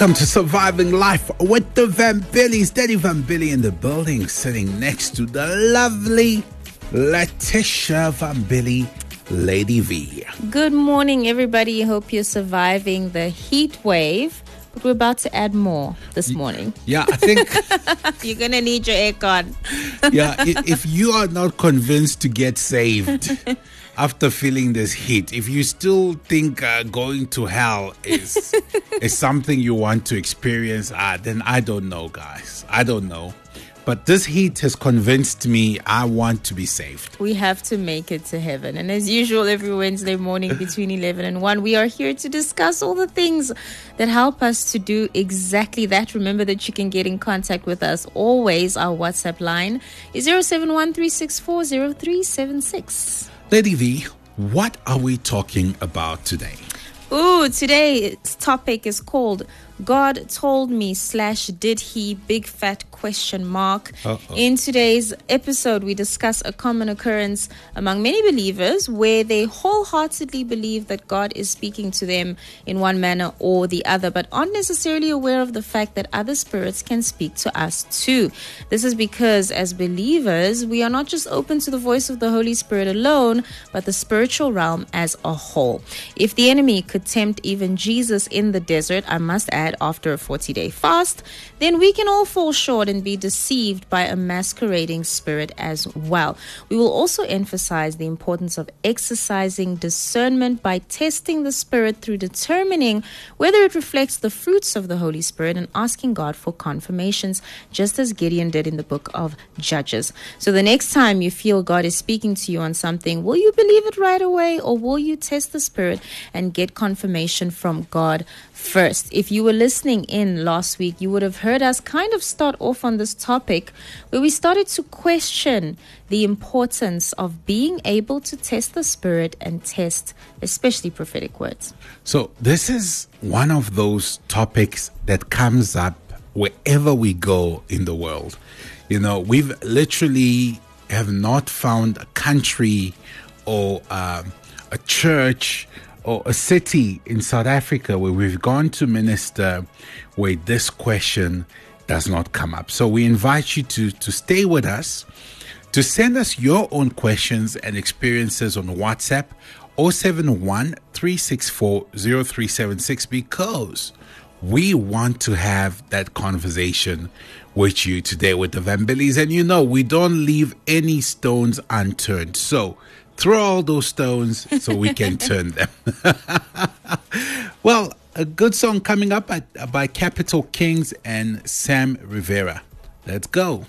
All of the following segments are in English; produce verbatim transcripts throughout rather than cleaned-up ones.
Welcome to Surviving Life with the Van Billies. Daddy Van Billy in the building, sitting next to the lovely Letitia Van Billy, Lady V. Good morning, everybody. Hope you're surviving the heat wave. But we're about to add more this morning. Yeah, I think you're going to need your aircon. Yeah, if you are not convinced to get saved after feeling this heat, if you still think uh, going to hell is is something you want to experience, uh, then I don't know, guys. I don't know. But this heat has convinced me I want to be saved. We have to make it to heaven. And as usual, every Wednesday morning between eleven and one, we are here to discuss all the things that help us to do exactly that. Remember that you can get in contact with us always. Our WhatsApp line is zero seven one three six four zero three seven six. Lady V, what are we talking about today? Ooh, today's topic is called God Told Me slash Did He Big Fat Question Mark. Uh-oh. In today's episode, we discuss a common occurrence among many believers where they wholeheartedly believe that God is speaking to them in one manner or the other, but aren't necessarily aware of the fact that other spirits can speak to us too. This is because as believers, we are not just open to the voice of the Holy Spirit alone, but the spiritual realm as a whole. If the enemy could tempt even Jesus in the desert, I must add, after a forty-day fast, then we can all fall short and be deceived by a masquerading spirit as well. We will also emphasize the importance of exercising discernment by testing the spirit through determining whether it reflects the fruits of the Holy Spirit and asking God for confirmations, just as Gideon did in the book of Judges. So the next time you feel God is speaking to you on something, will you believe it right away, or will you test the spirit and get confirmation from God first? If you were listening in last week, you would have heard us kind of start off on this topic where we started to question the importance of being able to test the spirit and test especially prophetic words. So this is one of those topics that comes up wherever we go in the world. You know, we've literally have not found a country or uh, a church or a city in South Africa where we've gone to minister where this question does not come up. So we invite you to, to stay with us, to send us your own questions and experiences on WhatsApp zero seven one three six four zero three seven six, because we want to have that conversation with you today with the Van Billies. And you know, we don't leave any stones unturned. So throw all those stones so we can turn them. Well, a good song coming up by, by Capital Kings and Sam Rivera. Let's go.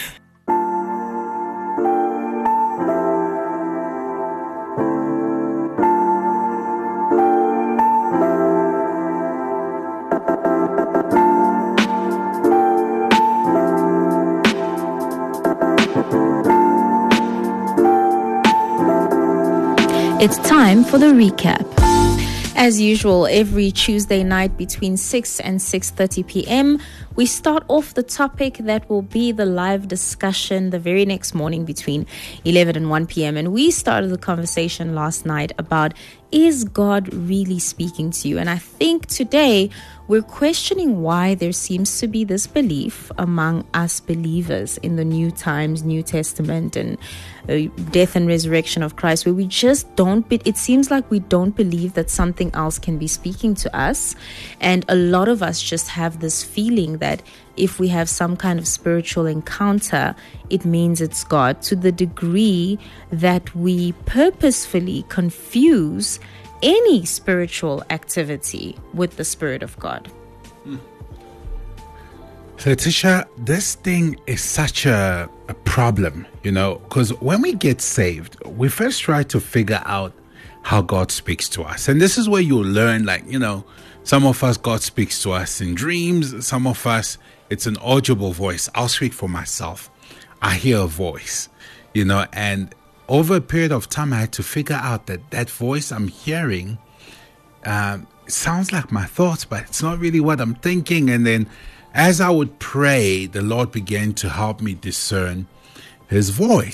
It's time for the recap. As usual, every Tuesday night between six and six thirty p.m., we start off the topic that will be the live discussion the very next morning between eleven and one p.m. And we started the conversation last night about, is God really speaking to you? And I think today we're questioning why there seems to be this belief among us believers in the New Times, New Testament, and uh, death and resurrection of Christ, where we just don't, be, it seems like we don't believe that something else can be speaking to us. And a lot of us just have this feeling that if we have some kind of spiritual encounter, it means it's God, to the degree that we purposefully confuse any spiritual activity with the Spirit of God. Hmm. So, Tisha, this thing is such a, a problem, you know, because when we get saved, we first try to figure out how God speaks to us. And this is where you'll learn, like, you know, some of us, God speaks to us in dreams. Some of us, it's an audible voice. I'll speak for myself. I hear a voice, you know, and over a period of time, I had to figure out that that voice I'm hearing um, sounds like my thoughts, but it's not really what I'm thinking. And then as I would pray, the Lord began to help me discern his voice.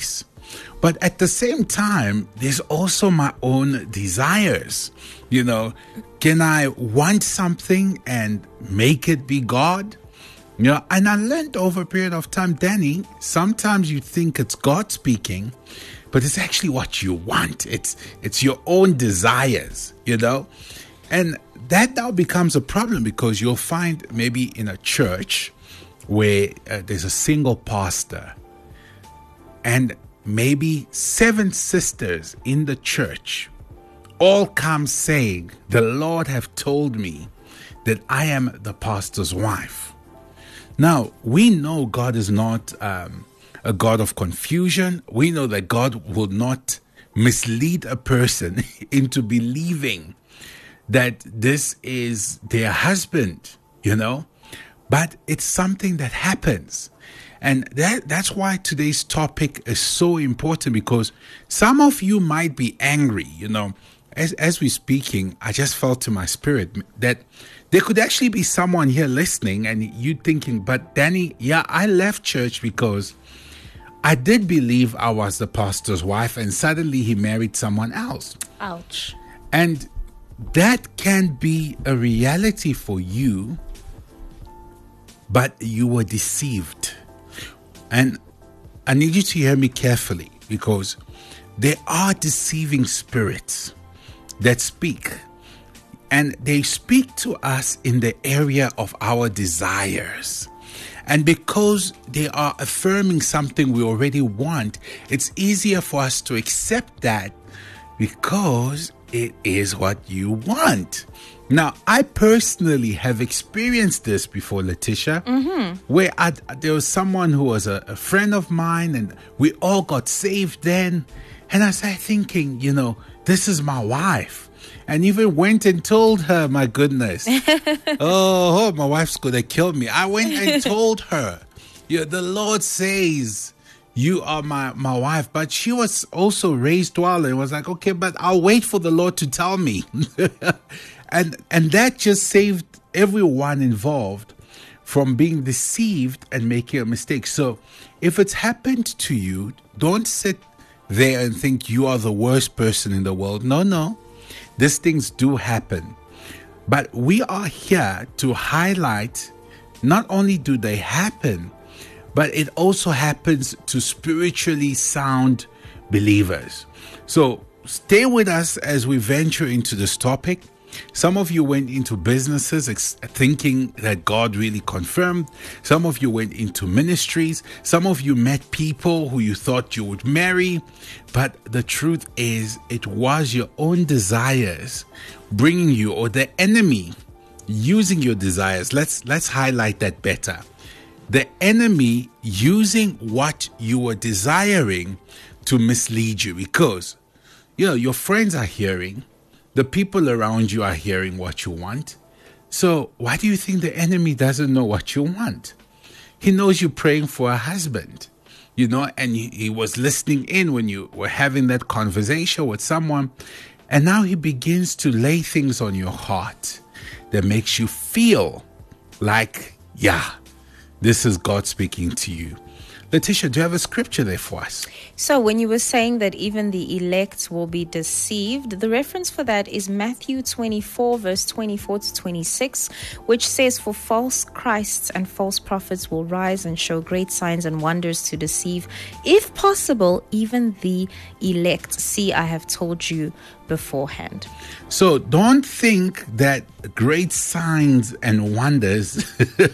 But at the same time, there's also my own desires. You know, can I want something and make it be God? You know, and I learned over a period of time, Danny, sometimes you think it's God speaking, but it's actually what you want. It's it's your own desires, you know? And that now becomes a problem, because you'll find maybe in a church where uh, there's a single pastor and maybe seven sisters in the church all come saying, the Lord have told me that I am the pastor's wife. Now, we know God is not um, a God of confusion. We know that God will not mislead a person into believing that this is their husband, you know, but it's something that happens. And that that's why today's topic is so important, because some of you might be angry, you know. As as we're speaking, I just felt to my spirit that there could actually be someone here listening and you thinking, but Danny, yeah, I left church because I did believe I was the pastor's wife and suddenly he married someone else. Ouch. And that can be a reality for you, but you were deceived. And I need you to hear me carefully, because there are deceiving spirits that speak, and they speak to us in the area of our desires. And because they are affirming something we already want, it's easier for us to accept that because it is what you want. Now, I personally have experienced this before, Letitia, mm-hmm. where I, there was someone who was a, a friend of mine, and we all got saved then. And I started thinking, you know, this is my wife. And even went and told her, my goodness, oh, oh, my wife's going to kill me. I went and told her, yeah, the Lord says you are my, my wife. But she was also raised well and was like, okay, but I'll wait for the Lord to tell me. and and that just saved everyone involved from being deceived and making a mistake. So if it's happened to you, don't sit there and think you are the worst person in the world. No, no. These things do happen. But we are here to highlight, not only do they happen, but it also happens to spiritually sound believers. So stay with us as we venture into this topic. Some of you went into businesses ex- thinking that God really confirmed. Some of you went into ministries. Some of you met people who you thought you would marry. But the truth is, it was your own desires bringing you, or the enemy using your desires. Let's let's highlight that better. The enemy using what you were desiring to mislead you, because, you know, your friends are hearing, the people around you are hearing what you want. So why do you think the enemy doesn't know what you want? He knows you're praying for a husband, you know, and he, he was listening in when you were having that conversation with someone. And now he begins to lay things on your heart that makes you feel like, yeah, this is God speaking to you. Letitia, do you have a scripture there for us? So when you were saying that even the elect will be deceived, the reference for that is Matthew twenty-four, verse twenty-four to twenty-six, which says, for false Christs and false prophets will rise and show great signs and wonders to deceive, if possible, even the elect. See, I have told you beforehand. So don't think that great signs and wonders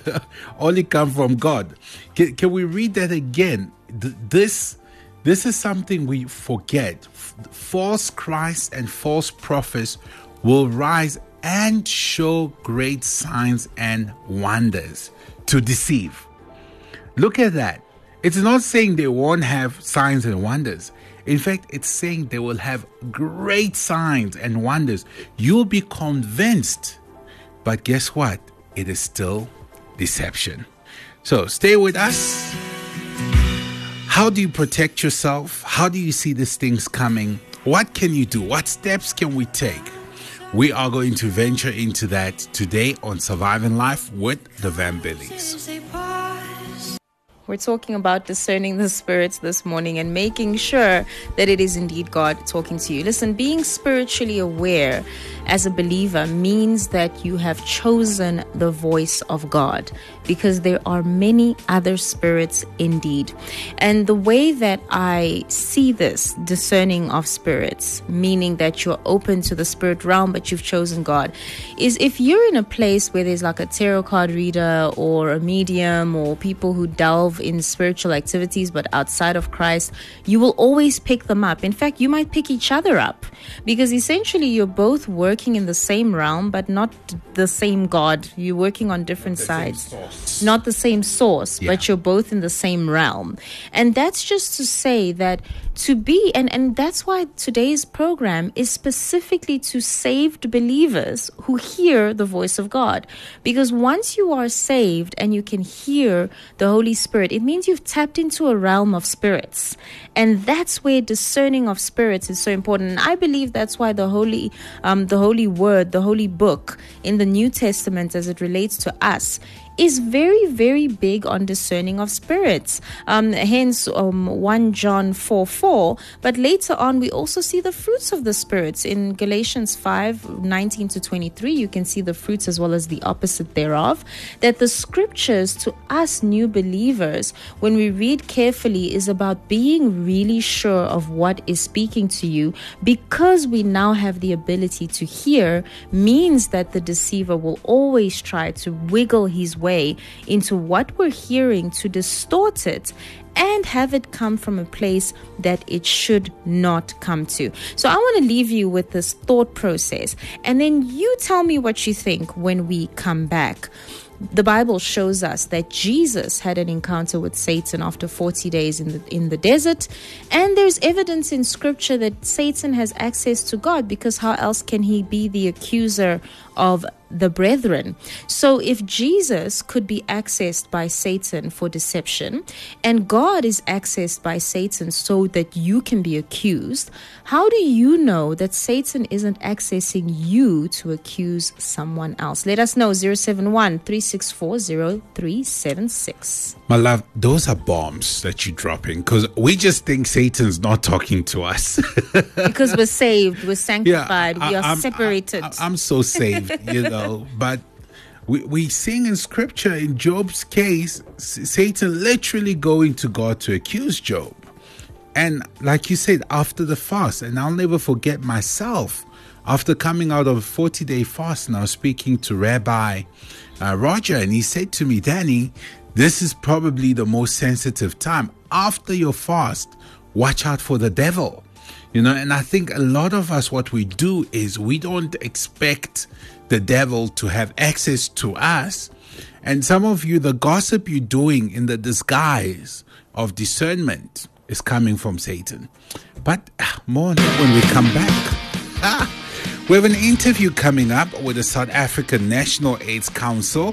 only come from God. Can, can we read that again? This, this is something we forget. False Christs and false prophets will rise and show great signs and wonders to deceive. Look at that. It's not saying they won't have signs and wonders. In fact, it's saying they will have great signs and wonders. You'll be convinced. But guess what? It is still deception. So stay with us. How do you protect yourself? How do you see these things coming? What can you do? What steps can we take? We are going to venture into that today on Surviving Life with the Van Billies. We're talking about discerning the spirits this morning and making sure that it is indeed God talking to you. Listen, being spiritually aware as a believer means that you have chosen the voice of God, because there are many other spirits indeed. And the way that I see this discerning of spirits, meaning that you're open to the spirit realm but you've chosen God, is if you're in a place where there's like a tarot card reader or a medium or people who delve in spiritual activities but outside of Christ, you will always pick them up. In fact, you might pick each other up, because essentially you're both working in the same realm but not the same God. You're working on different sides, not the same source, yeah. But you're both in the same realm. And that's just to say that to be, and, and that's why today's program is specifically to saved believers who hear the voice of God. Because once you are saved and you can hear the Holy Spirit, it means you've tapped into a realm of spirits. And that's where discerning of spirits is so important. And I believe that's why the Holy, um, the Holy Word, the Holy Book in the New Testament as it relates to us, is very, very big on discerning of spirits. Um, hence, um, First John four four. But later on, we also see the fruits of the spirits. In Galatians five nineteen to twenty-three, you can see the fruits as well as the opposite thereof. That the scriptures to us new believers, when we read carefully, is about being really sure of what is speaking to you, because we now have the ability to hear, means that the deceiver will always try to wiggle his way way into what we're hearing to distort it and have it come from a place that it should not come to. So I want to leave you with this thought process, and then you tell me what you think when we come back. The Bible shows us that Jesus had an encounter with Satan after forty days in the in the desert, and there's evidence in scripture that Satan has access to God, because how else can he be the accuser of the brethren? So if Jesus could be accessed by Satan for deception, and God is accessed by Satan so that you can be accused, how do you know that Satan isn't accessing you to accuse someone else? Let us know. Zero seven one, three six four, zero three seven six. My love, those are bombs that you're dropping, because we just think Satan's not talking to us. Because we're saved, we're sanctified, yeah, we are I'm, separated. I, I'm so saved, you know, but we, we sing in scripture, in Job's case, Satan literally going to God to accuse Job. And like you said, after the fast, and I'll never forget myself, after coming out of a forty-day fast, and I was speaking to Rabbi uh, Roger, and he said to me, Danny, this is probably the most sensitive time. After your fast, watch out for the devil. You know, and I think a lot of us, what we do is we don't expect the devil to have access to us. And some of you, the gossip you're doing in the disguise of discernment is coming from Satan. But ah, more on that when we come back. Ah, we have an interview coming up with the South African National AIDS Council.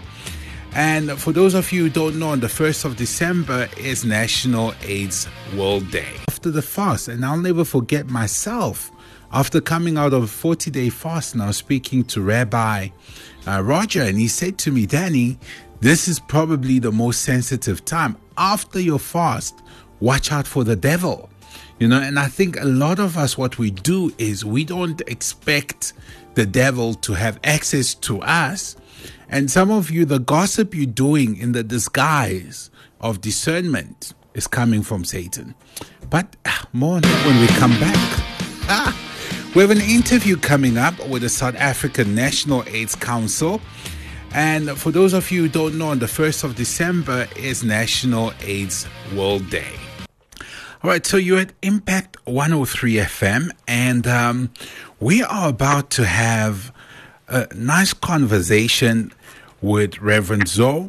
And for those of you who don't know, on the first of December is National AIDS World Day. After the fast, and I'll never forget myself, after coming out of a forty-day fast, and I was speaking to Rabbi uh, Roger, and he said to me, Danny, this is probably the most sensitive time. After your fast, watch out for the devil. You know, and I think a lot of us, what we do is we don't expect the devil to have access to us. And some of you, the gossip you're doing in the disguise of discernment is coming from Satan. But ah, more on that when we come back. Ah, we have an interview coming up with the South African National AIDS Council. And for those of you who don't know, on the first of December is National AIDS World Day. All right, so you're at Impact one oh three F M, and um, we are about to have a nice conversation with Reverend Zoe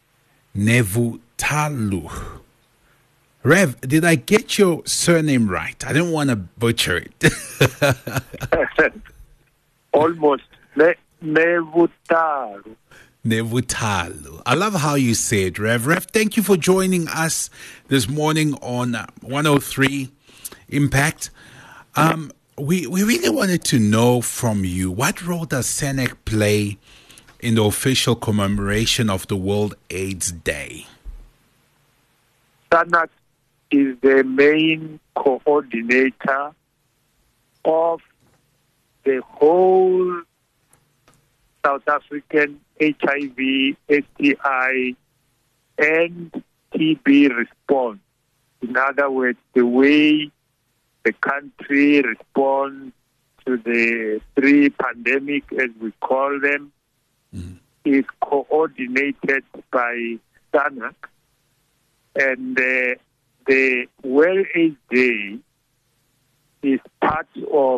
Nevutalu. Rev, did I get your surname right? I don't want to butcher it. Almost. Ne- Nevutalu. Nevutalu. I love how you say it, Rev. Rev, thank you for joining us this morning on one oh three Impact. Um, we, we really wanted to know from you, what role does S A N E C play in the official commemoration of the World AIDS Day? SANAC is the main coordinator of the whole South African H I V, S T I, and T B response. In other words, the way the country responds to the three pandemic, as we call them, mm. is coordinated by SANAC. And uh, the Well AIDS Day is part of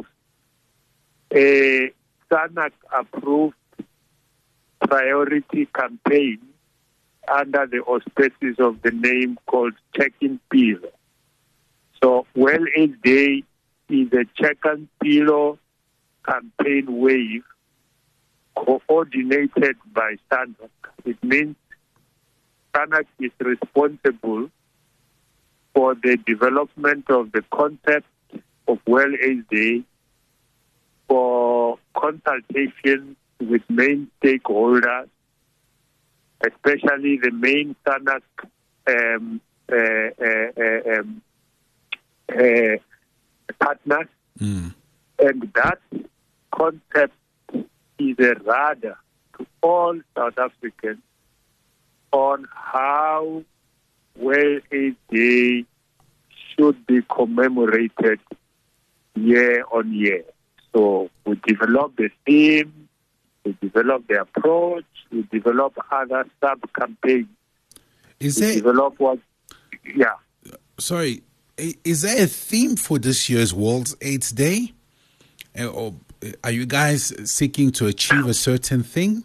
a SANAC-approved priority campaign under the auspices of the name called Check and Pilo. So Well AIDS Day is a Check and Pilo campaign wave coordinated by SANAC. It means SANAC is responsible for the development of the concept of Well AIDS Day, for consultation with main stakeholders, especially the main SANAC um, uh, uh, uh, um, uh, partners. Mm. And that concept is a radar to all South Africans on how Well AIDS Day should be commemorated year on year. So we develop the theme, we develop the approach, we develop other sub-campaigns. Is we there... develop what... Yeah. Sorry, is there a theme for this year's World AIDS Day? Or are you guys seeking to achieve a certain thing?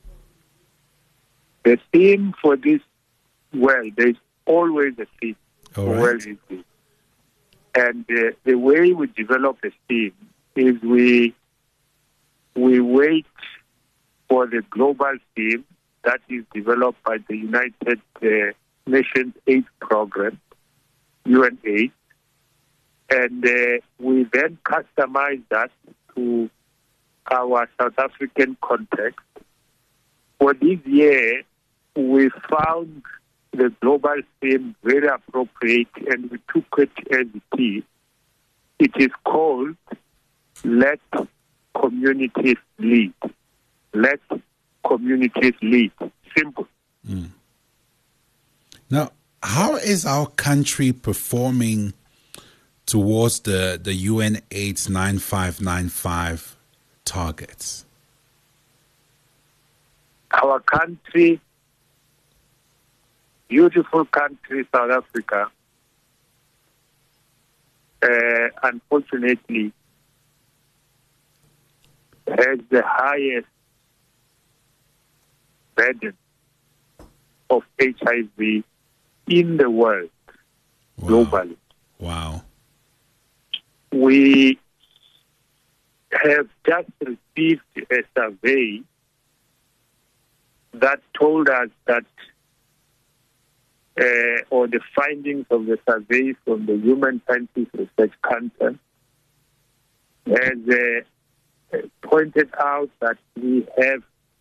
The theme for this, well, there's always a theme All for right. World AIDS Day. And uh, the way we develop a theme is we we wait for the global theme that is developed by the United uh, Nations AIDS Program, U N AIDS, and uh, we then customize that to our South African context. For this year, we found the global theme very appropriate, and we took it as it is. It is called Let Communities Lead. Let Communities Lead. Simple. Mm. Now, how is our country performing towards the, the U N AIDS nine five nine five targets? Our country, beautiful country, South Africa, uh, unfortunately, has the highest burden of H I V in the world, Wow. globally. Wow. We have just received a survey that told us that, uh, or the findings of the survey from the Human Sciences Research Council has uh, pointed out that we have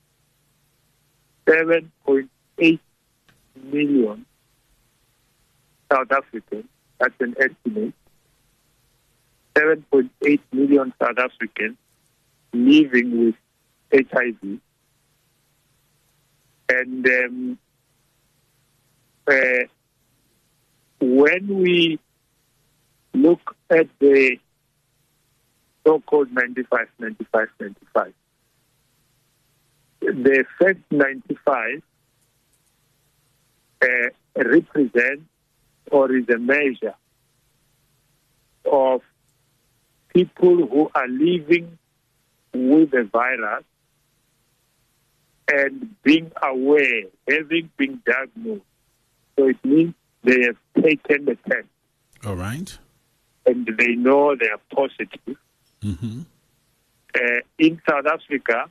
seven point eight million South Africans, that's an estimate, seven point eight million South Africans living with H I V. And um, uh, when we look at the so-called ninety-five, ninety-five, ninety-five, the first ninety-five uh, represents or is a measure of people who are living with the virus and being aware, having been diagnosed. So it means they have taken the test. All right. And they know they are positive. Mm-hmm. Uh, in South Africa,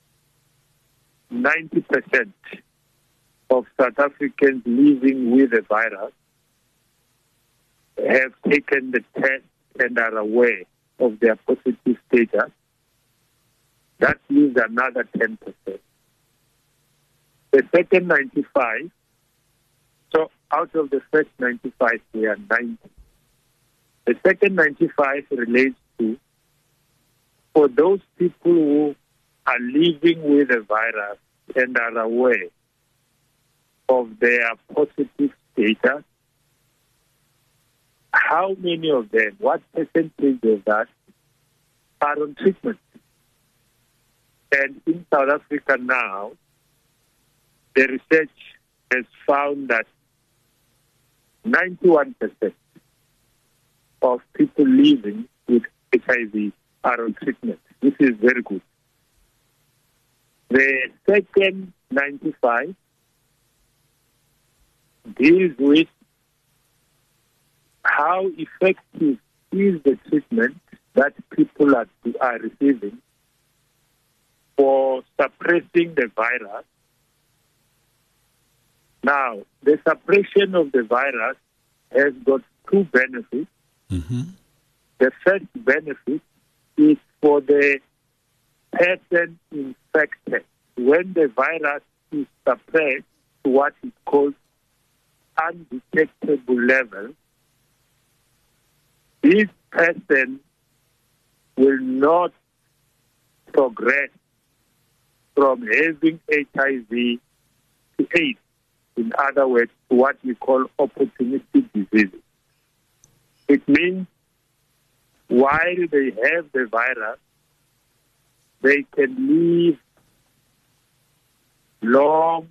ninety percent of South Africans living with the virus have taken the test and are aware of their positive status. That leaves another ten percent. The second ninety-five, so out of the first ninety-five, they are ninety. The second ninety-five relates to for those people who are living with the virus and are aware of their positive status. How many of them, what percentage of that are on treatment? And in South Africa now, the research has found that ninety-one percent of people living with H I V are on treatment. This is very good. The second ninety-five deals with how effective is the treatment that people are, are receiving for suppressing the virus. Now, the suppression of the virus has got two benefits. Mm-hmm. The first benefit is for the person infected. When the virus is suppressed to what is called undetectable level, this person will not progress from having H I V to AIDS. In other words, to what we call opportunistic diseases. It means while they have the virus, they can live long,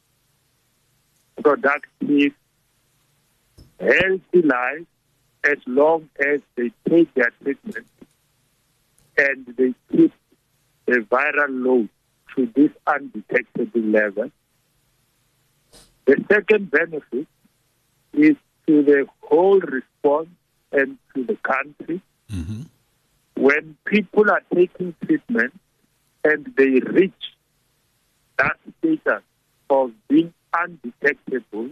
productive, healthy lives as long as they take their treatment and they keep the viral load to this undetectable level. The second benefit is to the whole response and to the country. Mm-hmm. When people are taking treatment and they reach that status of being undetectable,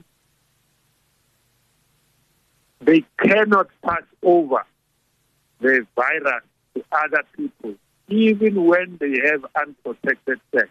they cannot pass over the virus to other people, even when they have unprotected sex.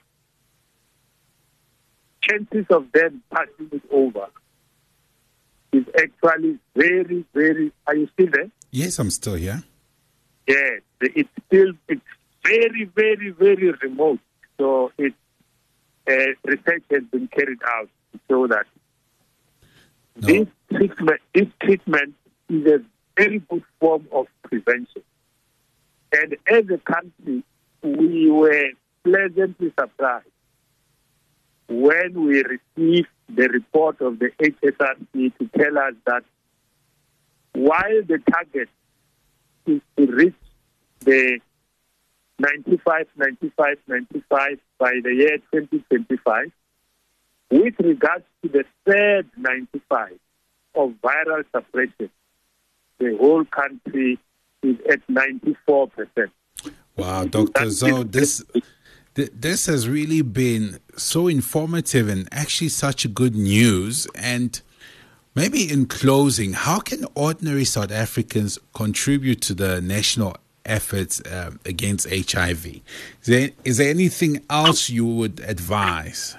Chances of them passing it over is actually very, very... Are you still there? Yes, I'm still here. Yes, it's still, it's very, very, very remote. So it, uh, research has been carried out to show that no. this treatment, this treatment is a very good form of prevention. And as a country, we were pleasantly surprised when we received the report of the H S R C to tell us that while the target is to reach the ninety-five, ninety-five, ninety-five by the year twenty twenty-five, with regards to the third ninety-five of viral suppression, the whole country is at ninety-four percent. Wow, Doctor Zhou, this... This has really been so informative and actually such good news. And maybe in closing, how can ordinary South Africans contribute to the national efforts uh, against H I V? Is there, is there anything else you would advise?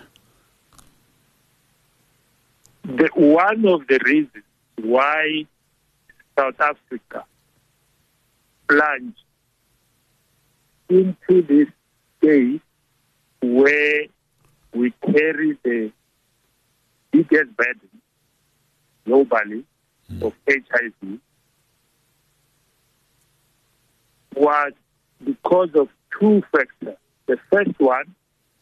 The, one of the reasons why South Africa plunged into this stage where we carry the biggest burden globally mm. of H I V was because of two factors. The first one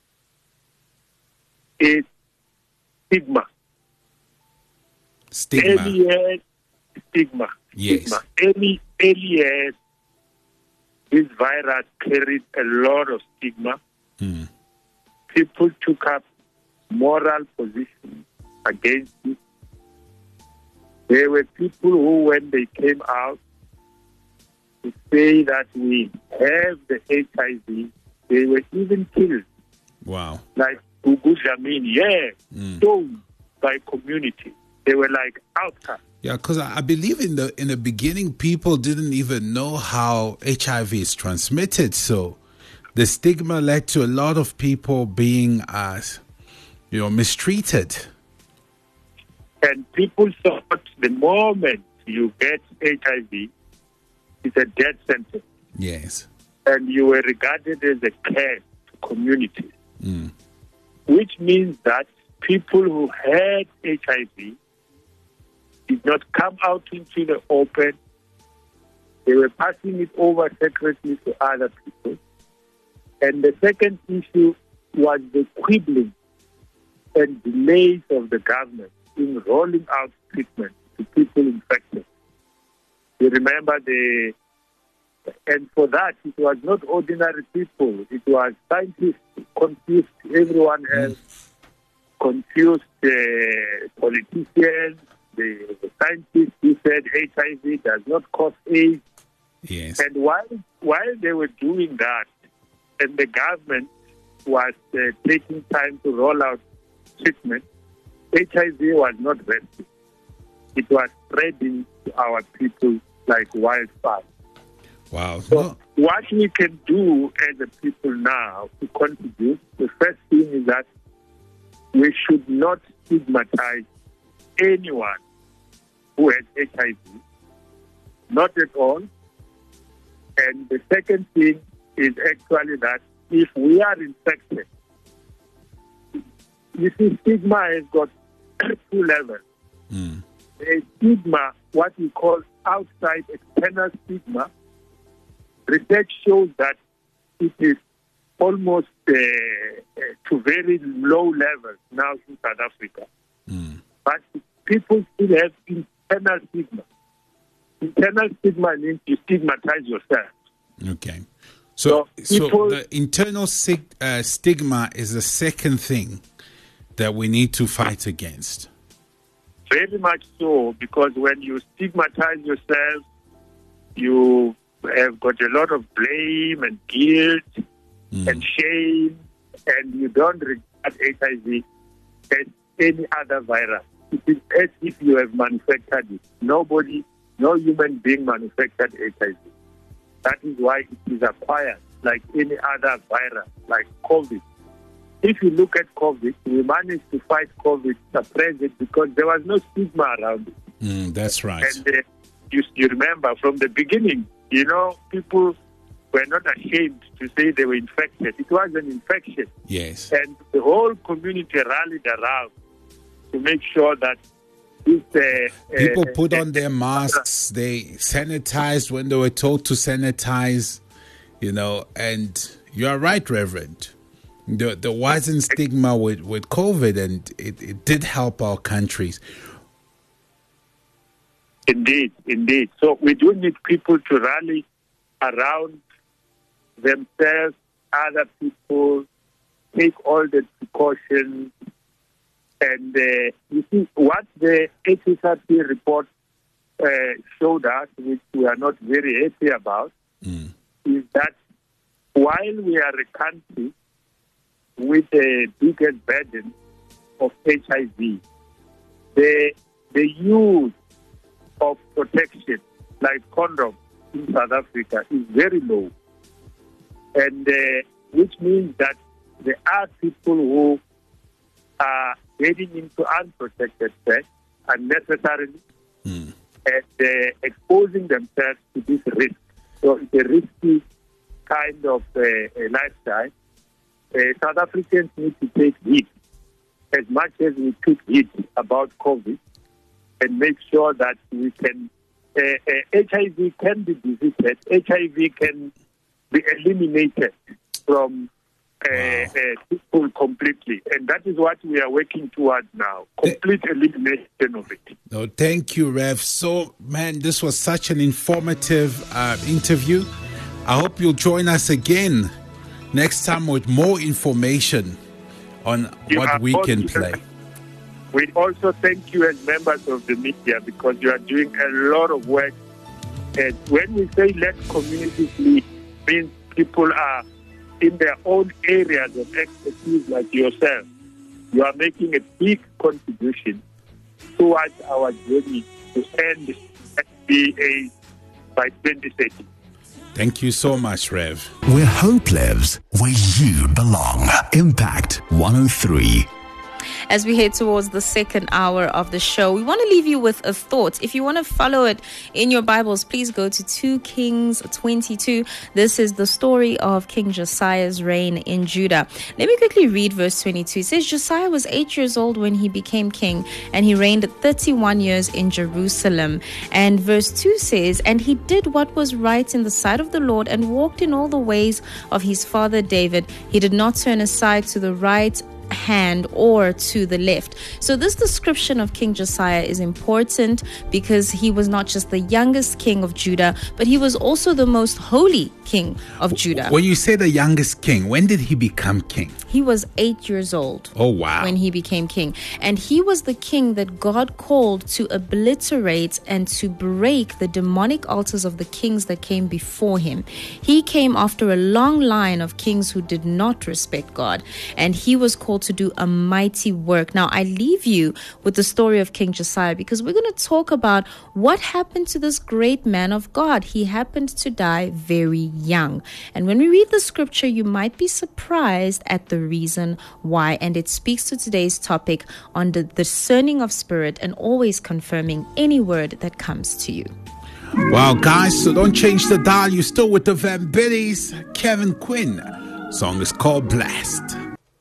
is stigma. Stigma. Early years, stigma. Yes. Stigma. Early, early years, this virus carried a lot of stigma. Mm. People took up moral positions against it. There were people who, when they came out to say that we have the H I V, they were even killed. Wow. Like Gugu Jamin, yeah, mm. stoned by community. They were like outcasts. Yeah, because I believe in the in the beginning, people didn't even know how H I V is transmitted. So the stigma led to a lot of people being, uh, you know, mistreated. And people thought the moment you get H I V, it's a death sentence. Yes. And you were regarded as a curse to community. Mm. Which means that people who had H I V did not come out into the open. They were passing it over secretly to other people. And the second issue was the quibbling and delays of the government in rolling out treatment to people infected. You remember the, and for that, it was not ordinary people. It was scientists confused, everyone else, confused uh, politicians, the, the scientists who said H I V does not cause AIDS. Yes. And while, while they were doing that, and the government was uh, taking time to roll out treatment, H I V was not resting. It was spreading to our people like wildfire. Wow. So No. what we can do as a people now to contribute, the first thing is that we should not stigmatize anyone who has H I V, not at all. And the second thing is actually that if we are infected, you see, stigma has got two levels. Mm. A stigma, what we call outside external stigma, research shows that it is almost uh, uh, to very low levels now in South Africa. Mm. But people still have internal stigma. Internal stigma means you stigmatize yourself. Okay. So, So so people- the internal sig- uh, stigma is the second thing that we need to fight against. Very much so, because when you stigmatize yourself, you have got a lot of blame and guilt Mm. and shame, and you don't regard H I V as any other virus. It is as if you have manufactured it. Nobody, no human being manufactured H I V. That is why it is acquired like any other virus, like COVID. If you look at COVID, we managed to fight COVID, suppress it, because there was no stigma around it. Mm, that's right. And uh, you, you remember from the beginning, you know, people were not ashamed to say they were infected. It was an infection. Yes. And the whole community rallied around to make sure that this... Uh, People uh, put uh, on their masks. They sanitized when they were told to sanitize, you know, and you are right, Reverend. There, there wasn't stigma with, with COVID, and it, it did help our countries. Indeed, indeed. So we do need people to rally around themselves, other people, take all the precautions. And uh, you see, what the H S R C report uh, showed us, which we are not very happy about, Mm. is that while we are a country with the biggest burden of H I V, the, the use of protection, like condoms in South Africa, is very low. And uh, which means that there are people who are getting into unprotected sex unnecessarily Mm. and uh, exposing themselves to this risk. So it's a risky kind of uh, a lifestyle. Uh, South Africans need to take heed as much as we took heed about COVID and make sure that we can, uh, uh, H I V can be defeated, H I V can be eliminated from uh, Wow. uh, people completely. And that is what we are working towards now, complete elimination of it. No, thank you, Rev. So, man, this was such an informative uh, interview. I hope you'll join us again next time with more information on You are what we can also- play. We also thank you as members of the media because you are doing a lot of work. And when we say let communities lead, means people are in their own areas of expertise like yourself. You are making a big contribution towards our journey to end H I V AIDS by twenty thirty. Thank you so much, Rev. Where hope lives, where you belong. Impact one oh three. as we head towards the second hour of the show. We want to leave you with a thought. If you want to follow it in your Bibles, please go to Second Kings twenty-two. This is the story of King Josiah's reign in Judah. Let me quickly read verse twenty-two. It says, Josiah was eight years old when he became king, and he reigned thirty-one years in Jerusalem. And verse two says, and he did what was right in the sight of the Lord and walked in all the ways of his father David. He did not turn aside to the right hand or to the left. So this description of King Josiah is important because he was not just the youngest king of Judah, but he was also the most holy king of Judah. When you say the youngest king, when did he become king? He was eight years old. Oh, wow. When he became king. And he was the king that God called to obliterate and to break the demonic altars of the kings that came before him. He came after a long line of kings who did not respect God, and he was called to do a mighty work. Now, I leave you with the story of King Josiah because we're going to talk about what happened to this great man of God. He happened to die very young. And when we read the scripture, you might be surprised at the reason why. And it speaks to today's topic on the discerning of spirit and always confirming any word that comes to you. Wow, guys, so don't change the dial. You're still with the Van Billies. Kevin Quinn. Song is called Blessed.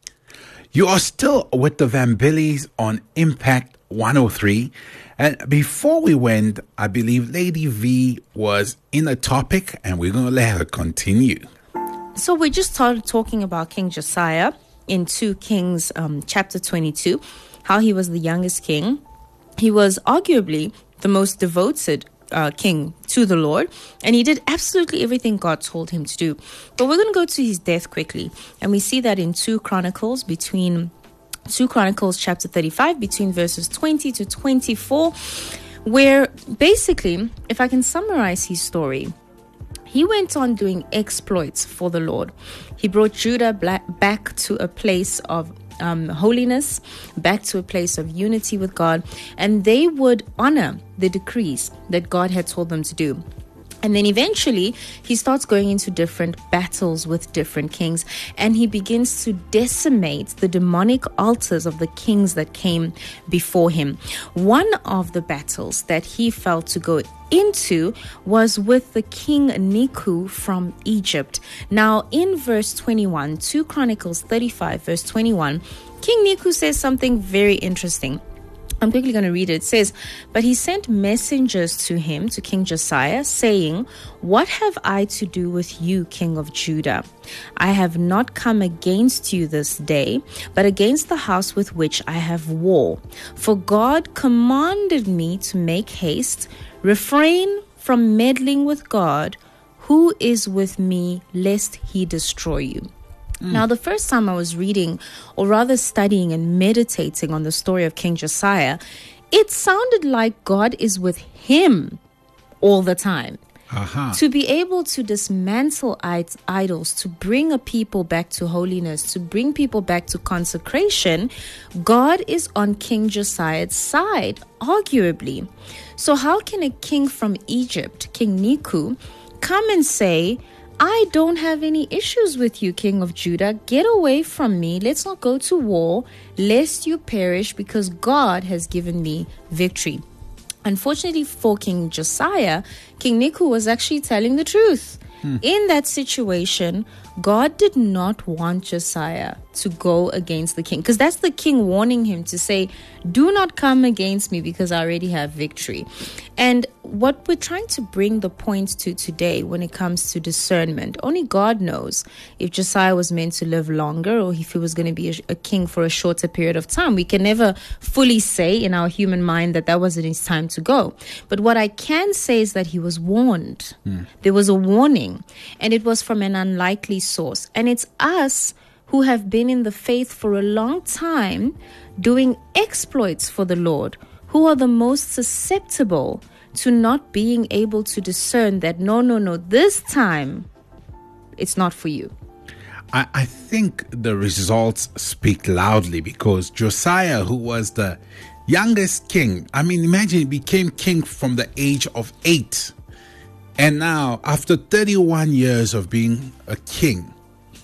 You are still with the Van Billies on Impact one oh three. And before we went, I believe Lady V was in a topic, and we're going to let her continue. So we just started talking about King Josiah in Second Kings um, chapter twenty-two, how he was the youngest king. He was arguably the most devoted Uh, king to the Lord, and he did absolutely everything God told him to do. But we're going to go to his death quickly, and we see that in Second Chronicles between Second Chronicles chapter thirty-five between verses twenty to twenty-four, where basically, if I can summarize his story, he went on doing exploits for the Lord. He brought Judah back to a place of Um, holiness, back to a place of unity with God, and they would honor the decrees that God had told them to do. And then eventually he starts going into different battles with different kings, and he begins to decimate the demonic altars of the kings that came before him. One of the battles that he felt to go into was with the king Necho from Egypt. Now in verse twenty-one, Second Chronicles thirty-five verse twenty-one, King Necho says something very interesting. I'm quickly going to read it. It says, but he sent messengers to him, to King Josiah, saying, what have I to do with you, King of Judah? I have not come against you this day, but against the house with which I have war. For God commanded me to make haste, refrain from meddling with God, who is with me, lest he destroy you. Mm. Now, the first time I was reading, or rather studying and meditating on the story of King Josiah, it sounded like God is with him all the time. Uh-huh. To be able to dismantle idols, to bring a people back to holiness, to bring people back to consecration, God is on King Josiah's side, arguably. So how can a king from Egypt, King Necho, come and say, I don't have any issues with you, King of Judah. Get away from me. Let's not go to war, lest you perish, because God has given me victory. Unfortunately for King Josiah, King Necho was actually telling the truth. Hmm. In that situation, God did not want Josiah to go against the king, because that's the king warning him to say, do not come against me because I already have victory. And what we're trying to bring the point to today when it comes to discernment, only God knows if Josiah was meant to live longer or if he was going to be a, a king for a shorter period of time. We can never fully say in our human mind that that wasn't his time to go. But what I can say is that he was warned. Mm. There was a warning, and it was from an unlikely source. And it's us who have been in the faith for a long time doing exploits for the Lord who are the most susceptible to not being able to discern that no, no, no, this time it's not for you. I, I think the results speak loudly, because Josiah, who was the youngest king, I mean, imagine he became king from the age of eight. And now, after thirty-one years of being a king,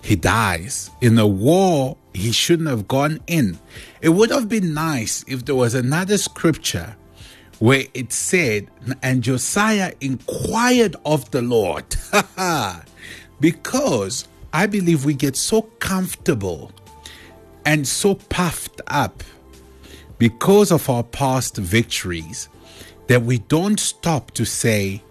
he dies. In a war, he shouldn't have gone in. It would have been nice if there was another scripture where it said, and Josiah inquired of the Lord. Because I believe we get so comfortable and so puffed up because of our past victories that we don't stop to say,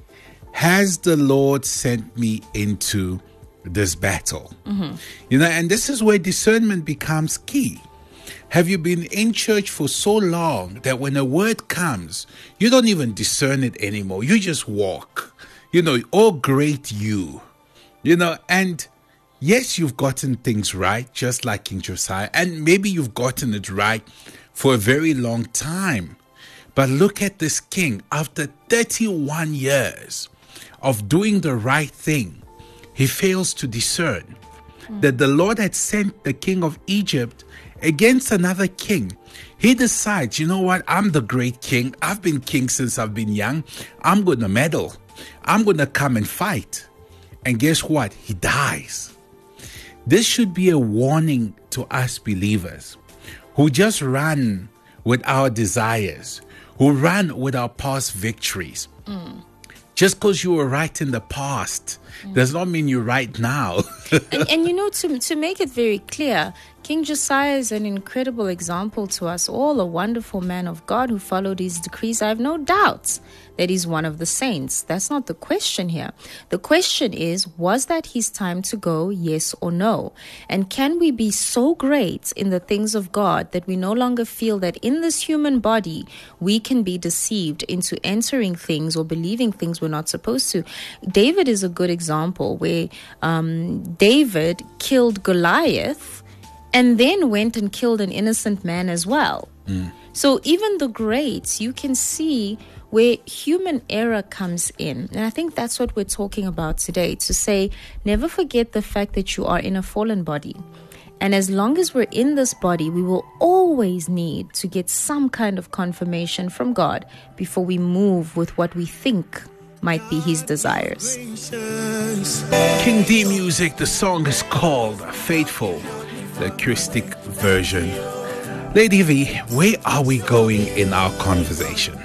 has the Lord sent me into this battle? Mm-hmm. You know, and this is where discernment becomes key. Have you been in church for so long that when a word comes, you don't even discern it anymore? You just walk. You know, oh, great you. You know, and yes, you've gotten things right, just like King Josiah. And maybe you've gotten it right for a very long time. But look at this king. After thirty-one years of doing the right thing, he fails to discern mm. that the Lord had sent the king of Egypt against another king. He decides, you know what, I'm the great king. I've been king since I've been young. I'm going to meddle. I'm going to come and fight. And guess what? He dies. This should be a warning to us believers who just run with our desires, who run with our past victories. Mm. Just because you were right in the past mm. does not mean you're right now. and, and you know, to to make it very clear, King Josiah is an incredible example to us all, a wonderful man of God who followed his decrees. I have no doubts that he's one of the saints. That's not the question here. The question is, was that his time to go, yes or no? And can we be so great in the things of God that we no longer feel that in this human body, we can be deceived into entering things or believing things we're not supposed to? David is a good example where um, David killed Goliath and then went and killed an innocent man as well. Mm. So even the greats, you can see where human error comes in. And I think that's what we're talking about today, to say, never forget the fact that you are in a fallen body. And as long as we're in this body, we will always need to get some kind of confirmation from God before we move with what we think might be his desires. King D Music, the song is called Faithful, the acoustic version. Lady V, where are we going in our conversation?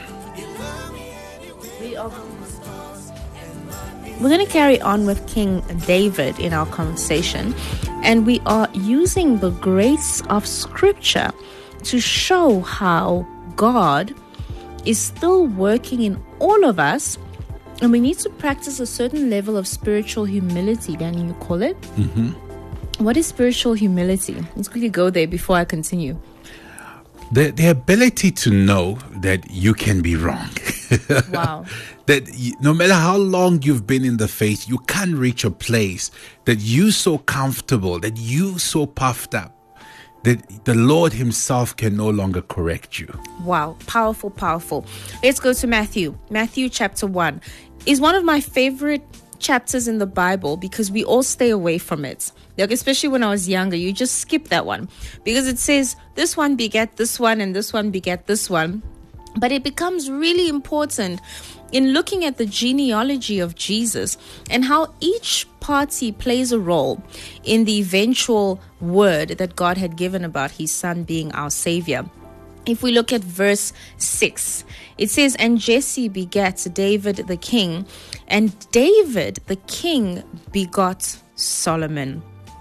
We're going to carry on with King David in our conversation, and we are using the grace of Scripture to show how God is still working in all of us, and we need to practice a certain level of spiritual humility. Danny, you call it? Mm-hmm. What is spiritual humility? Let's quickly go there before I continue. The, the ability to know that you can be wrong. Wow. That you, no matter how long you've been in the faith, you can't reach a place that you so comfortable, that you so puffed up, that the Lord himself can no longer correct you. Wow. Powerful, powerful. Let's go to Matthew. Matthew chapter one is one of my favorite chapters in the Bible because we all stay away from it. Like, especially when I was younger, you just skip that one because it says this one begat this one and this one begat this one. But it becomes really important in looking at the genealogy of Jesus and how each party plays a role in the eventual word that God had given about his son being our savior. If we look at verse six, it says, and Jesse begat David the king, and David the king begot Solomon.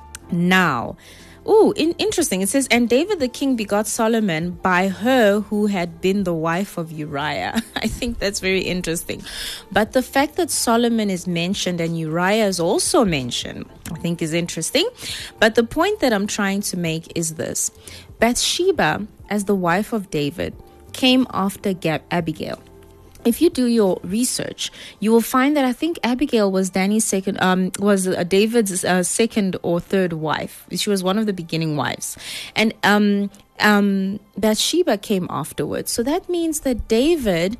Now, oh, in, interesting. It says, and David the king begot Solomon by her who had been the wife of Uriah. I think that's very interesting. But the fact that Solomon is mentioned and Uriah is also mentioned, I think is interesting. But the point that I'm trying to make is this. Bathsheba, as the wife of David, came after Gab- Abigail. If you do your research, you will find that I think Abigail was Danny's second, um, was uh, David's uh, second or third wife. She was one of the beginning wives, and um, um, Bathsheba came afterwards. So that means that David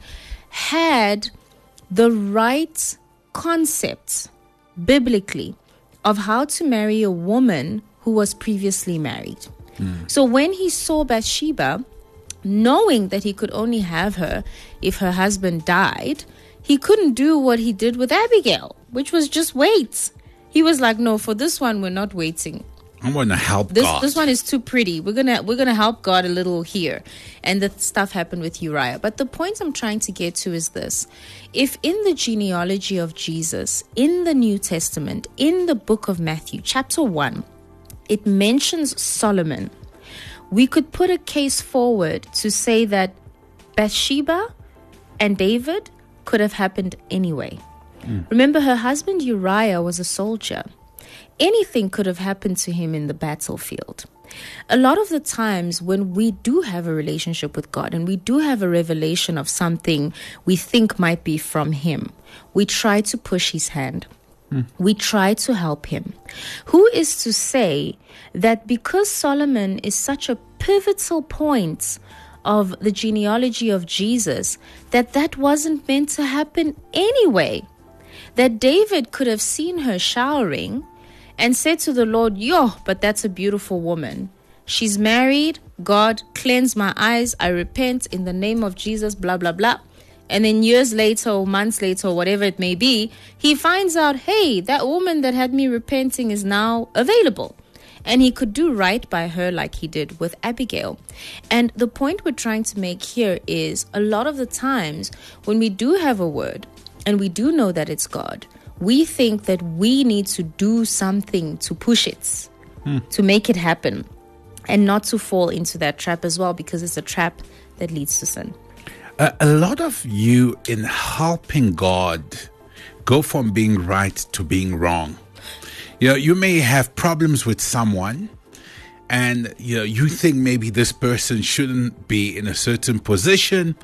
had the right concept biblically of how to marry a woman who was previously married. Mm. So when he saw Bathsheba, knowing that he could only have her if her husband died, he couldn't do what he did with Abigail, which was just wait. He was like, no, for this one, we're not waiting. I'm going to help this, God. This one is too pretty. We're gonna we're gonna help God a little here, and that stuff happened with Uriah. But the point I'm trying to get to is this: if in the genealogy of Jesus, in the New Testament, in the book of Matthew, chapter one, it mentions Solomon, we could put a case forward to say that Bathsheba and David could have happened anyway. Mm. Remember, her husband Uriah was a soldier. Anything could have happened to him in the battlefield. A lot of the times when we do have a relationship with God and we do have a revelation of something we think might be from him, we try to push his hand. Mm. We try to help him. Who is to say that because Solomon is such a pivotal point of the genealogy of Jesus, that that wasn't meant to happen anyway? That David could have seen her showering and said to the Lord, yo, but that's a beautiful woman. She's married. God, cleanse my eyes. I repent in the name of Jesus, blah, blah, blah. And then years later or months later or whatever it may be, he finds out, hey, that woman that had me repenting is now available. And he could do right by her like he did with Abigail. And the point we're trying to make here is a lot of the times when we do have a word and we do know that it's God, we think that we need to do something to push it, hmm. to make it happen, and not to fall into that trap as well, because it's a trap that leads to sin. Uh, a lot of you in helping God go from being right to being wrong. You know, you may have problems with someone, and you know, you think maybe this person shouldn't be in a certain position.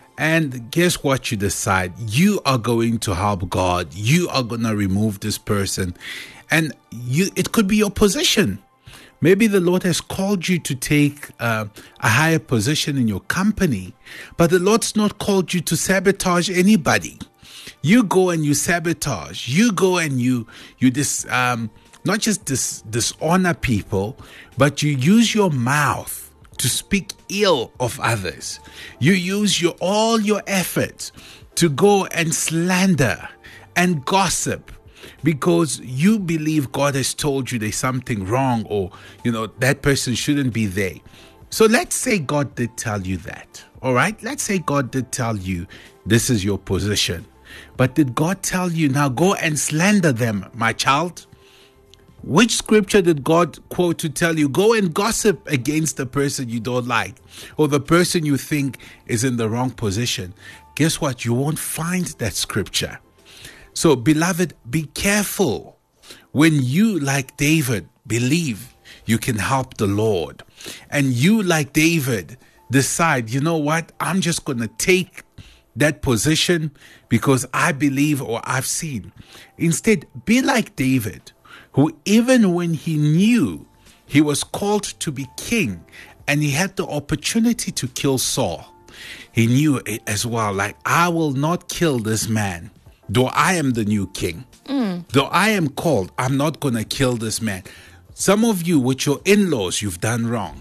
And guess what you decide? You are going to help God. You are going to remove this person. And you, it could be your position. Maybe the Lord has called you to take uh, a higher position in your company, but the Lord's not called you to sabotage anybody. You go and you sabotage. You go and you, you dis, um, not just dis, dishonor people, but you use your mouth to speak ill of others. You use your all your efforts to go and slander and gossip because you believe God has told you there's something wrong, or you know that person shouldn't be there. So let's say God did tell you that. All right? Let's say God did tell you this is your position. But did God tell you now go and slander them, my child? Which scripture did God quote to tell you, go and gossip against the person you don't like or the person you think is in the wrong position? Guess what? You won't find that scripture. So, beloved, be careful when you, like David, believe you can help the Lord. And you, like David, decide, you know what? I'm just going to take that position because I believe or I've seen. Instead, be like David, who even when he knew he was called to be king and he had the opportunity to kill Saul, he knew it as well, like, I will not kill this man, though I am the new king. Mm. Though I am called, I'm not going to kill this man. Some of you, with your in-laws, you've done wrong.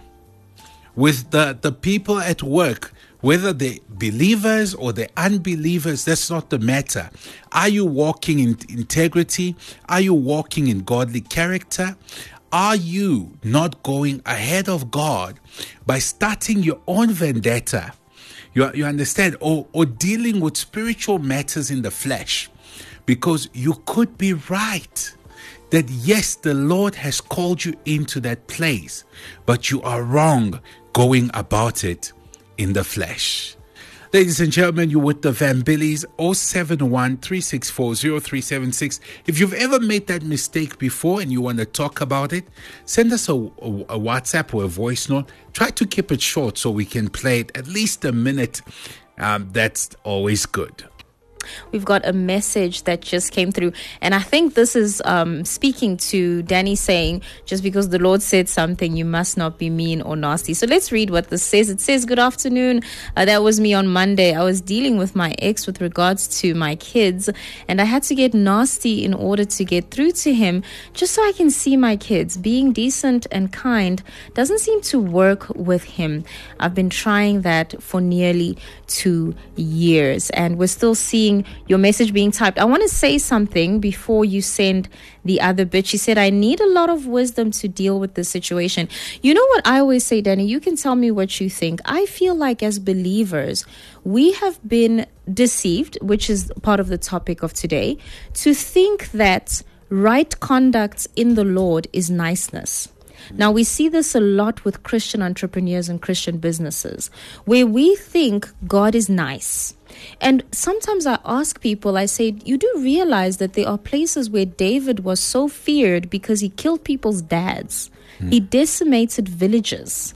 With the, the people at work, whether they're believers or they're unbelievers, that's not the matter. Are you walking in integrity? Are you walking in godly character? Are you not going ahead of God by starting your own vendetta? You, you understand? Or, or dealing with spiritual matters in the flesh? Because you could be right that yes, the Lord has called you into that place, but you are wrong going about it in the flesh. Ladies and gentlemen, you're with the Van Billies, oh seven one, three six four, oh three seven six. If you've ever made that mistake before and you want to talk about it, send us a, a, a WhatsApp or a voice note. Try to keep it short so we can play it at least a minute. Um, that's always good. We've got a message that just came through, and I think this is um, speaking to Danny saying, just because the Lord said something, you must not be mean or nasty. So let's read what this says. It says, good afternoon. Uh, that was me on Monday. I was dealing with my ex with regards to my kids, and I had to get nasty in order to get through to him, just so I can see my kids. Being decent and kind doesn't seem to work with him. I've been trying that for nearly two years, and we're still seeing seeing your message being typed. I want to say something before you send the other bit. She said, I need a lot of wisdom to deal with this situation. You know what I always say, Danny? You can tell me what you think. I feel like as believers, we have been deceived, which is part of the topic of today, to think that right conduct in the Lord is niceness. Now, we see this a lot with Christian entrepreneurs and Christian businesses, where we think God is nice. And sometimes I ask people, I say, you do realize that there are places where David was so feared because he killed people's dads. Mm. He decimated villages.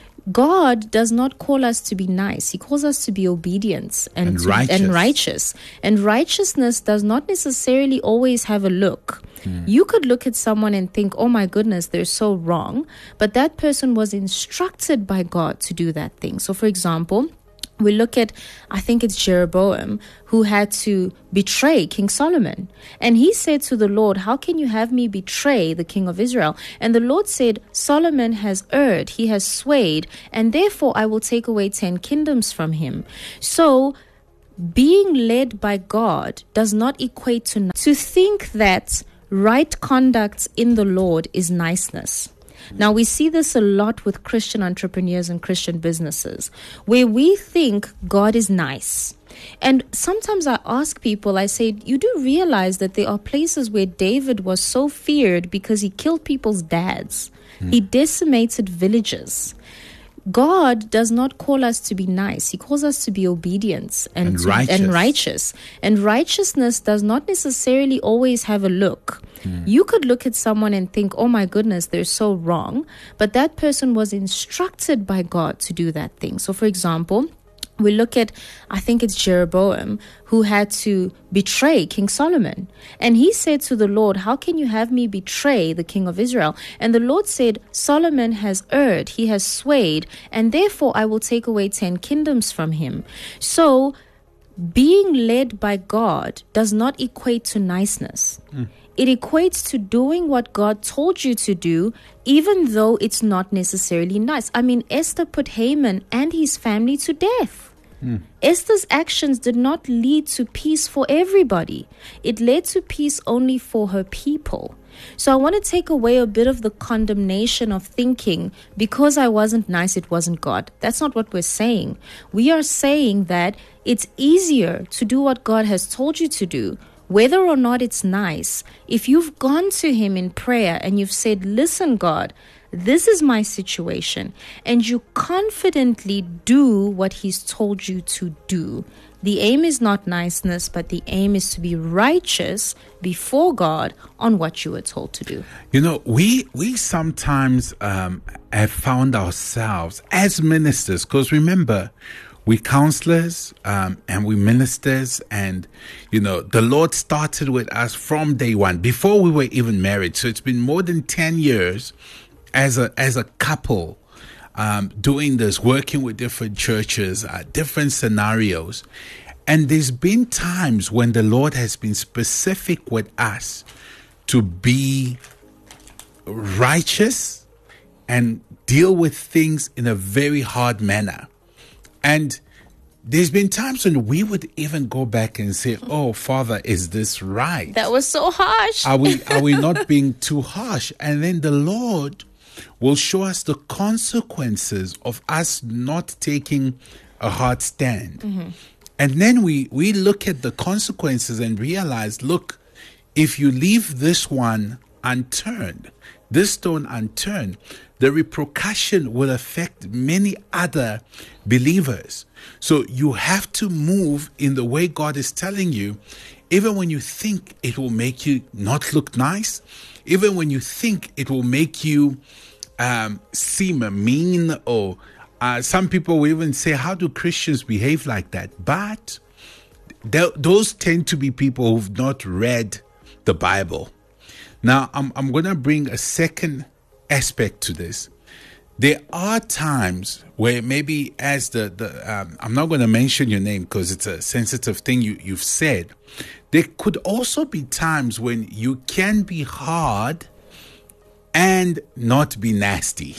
God does not call us to be nice. He calls us to be obedient and, and, to, righteous. and righteous. And righteousness does not necessarily always have a look. Mm. You could look at someone and think, oh my goodness, they're so wrong. But that person was instructed by God to do that thing. So for example, we look at, I think it's Jeroboam, who had to betray King Solomon. And he said to the Lord, how can you have me betray the king of Israel? And the Lord said, Solomon has erred, he has swayed, and therefore I will take away ten kingdoms from him. So being led by God does not equate to, to think that right conduct in the Lord is niceness. Now, we see this a lot with Christian entrepreneurs and Christian businesses, where we think God is nice. And sometimes I ask people, I say, you do realize that there are places where David was so feared because he killed people's dads. Mm. He decimated villages. God does not call us to be nice. He calls us to be obedient and, and, to, righteous. and righteous. And righteousness does not necessarily always have a look. Mm. You could look at someone and think, oh my goodness, they're so wrong. But that person was instructed by God to do that thing. So for example, we look at, I think it's Jeroboam, who had to betray King Solomon. And he said to the Lord, how can you have me betray the king of Israel? And the Lord said, Solomon has erred, he has swayed, and therefore I will take away ten kingdoms from him. So being led by God does not equate to niceness. Mm. It equates to doing what God told you to do, even though it's not necessarily nice. I mean, Esther put Haman and his family to death. Mm. Esther's actions did not lead to peace for everybody. It led to peace only for her people. So I want to take away a bit of the condemnation of thinking, because I wasn't nice, it wasn't God. That's not what we're saying. We are saying that it's easier to do what God has told you to do, whether or not it's nice. If you've gone to him in prayer and you've said, listen, God, this is my situation, and you confidently do what he's told you to do. The aim is not niceness, but the aim is to be righteous before God on what you were told to do. You know, we we sometimes um, have found ourselves as ministers, because remember, we counselors um, and we ministers, and, you know, the Lord started with us from day one, before we were even married. So it's been more than ten years as a as a couple um, doing this, working with different churches, uh, different scenarios. And there's been times when the Lord has been specific with us to be righteous and deal with things in a very hard manner. And there's been times when we would even go back and say, oh, Father, is this right? That was so harsh. Are we are we not being too harsh? And then the Lord will show us the consequences of us not taking a hard stand. Mm-hmm. And then we, we look at the consequences and realize, look, if you leave this one unturned, this stone unturned, the repercussion will affect many other believers. So you have to move in the way God is telling you, even when you think it will make you not look nice, even when you think it will make you um, seem mean, or uh, some people will even say, how do Christians behave like that? But th- those tend to be people who've not read the Bible. Now, I'm, I'm going to bring a second aspect to this. There are times where maybe as the, the um, I'm not going to mention your name because it's a sensitive thing you, you've said. There could also be times when you can be hard and not be nasty.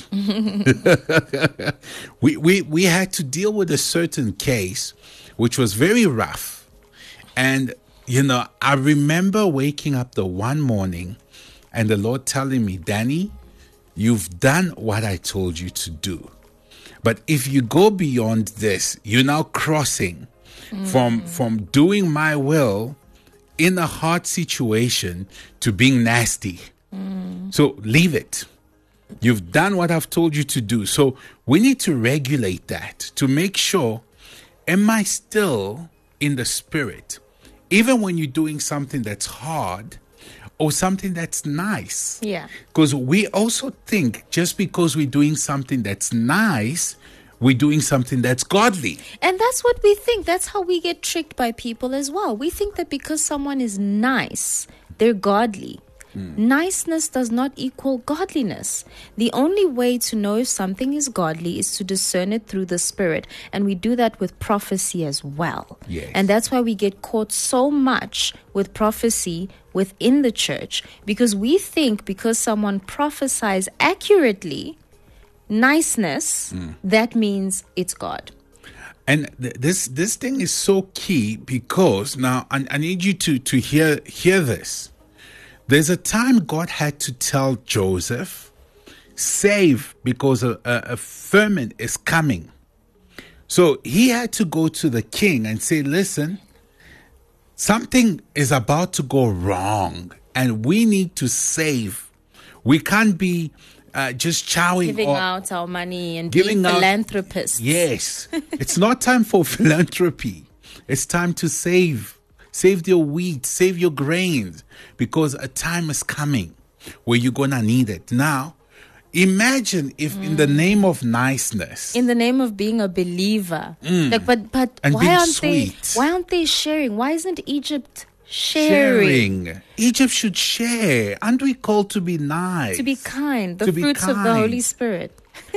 we, we, we had to deal with a certain case which was very rough. And, you know, I remember waking up the one morning and the Lord telling me, Danny, you've done what I told you to do. But if you go beyond this, you're now crossing mm. from from doing my will in a hard situation to being nasty. Mm. So leave it. You've done what I've told you to do. So we need to regulate that to make sure, am I still in the spirit? Even when you're doing something that's hard or something that's nice. Yeah. Because we also think just because we're doing something that's nice, we're doing something that's godly. And that's what we think. That's how we get tricked by people as well. We think that because someone is nice, they're godly. Mm. Niceness does not equal godliness. The only way to know if something is godly is to discern it through the Spirit. And we do that with prophecy as well. Yes. And that's why we get caught so much with prophecy within the church. Because we think because someone prophesies accurately, niceness, mm. that means it's God. And th- this this thing is so key because now I, I need you to, to hear hear this. There's a time God had to tell Joseph, save because a, a, a famine is coming. So he had to go to the king and say, listen, something is about to go wrong and we need to save. We can't be uh, just chowing Giving or out our money and giving being out, philanthropists. Yes. It's not time for philanthropy. It's time to save. Save your wheat, save your grains, because a time is coming where you're going to need it. Now, imagine if mm. in the name of niceness, in the name of being a believer, mm. like, but but and why being aren't sweet. they? Why aren't they sharing? Why isn't Egypt sharing? sharing? Egypt should share. Aren't we called to be nice, to be kind, the to fruits kind. of the Holy Spirit?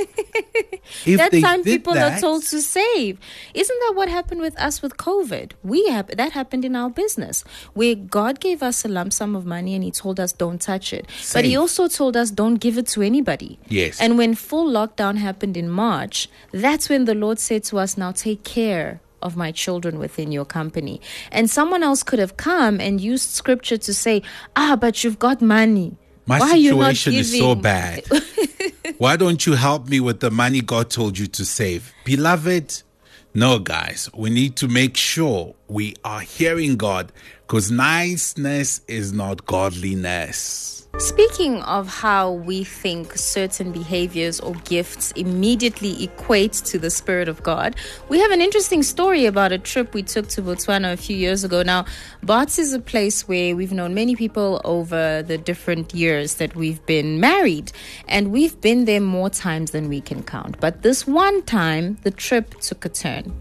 If that time people that, are told to save. Isn't that what happened with us with COVID? We have that happened in our business where God gave us a lump sum of money and he told us don't touch it. Save. But he also told us don't give it to anybody. Yes. And when full lockdown happened in March, that's when the Lord said to us, now take care of my children within your company. And someone else could have come and used scripture to say, ah, but you've got money. My Why situation is so giving? bad. Why don't you help me with the money God told you to save? Beloved, no, guys, we need to make sure we are hearing God because niceness is not godliness. Speaking of how we think certain behaviors or gifts immediately equate to the Spirit of God, we have an interesting story about a trip we took to Botswana a few years ago. Now, Bots is a place where we've known many people over the different years that we've been married, and we've been there more times than we can count. But this one time, the trip took a turn.